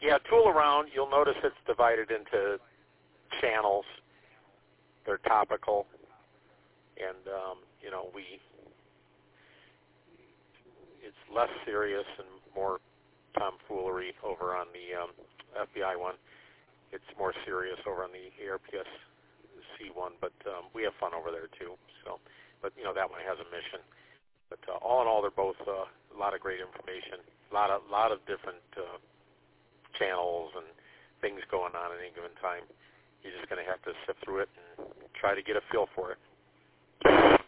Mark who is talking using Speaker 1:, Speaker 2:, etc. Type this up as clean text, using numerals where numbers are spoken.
Speaker 1: Yeah, Tool Around, you'll notice it's divided into channels. They're topical, and it's less serious and more tomfoolery over on the FBI one. It's more serious over on the ARPS-C one, but we have fun over there too. So, but that one has a mission. But all in all, they're both a lot of great information, a lot of different channels and things going on at any given time. You're just going to have to sift through it and try to get a feel for it.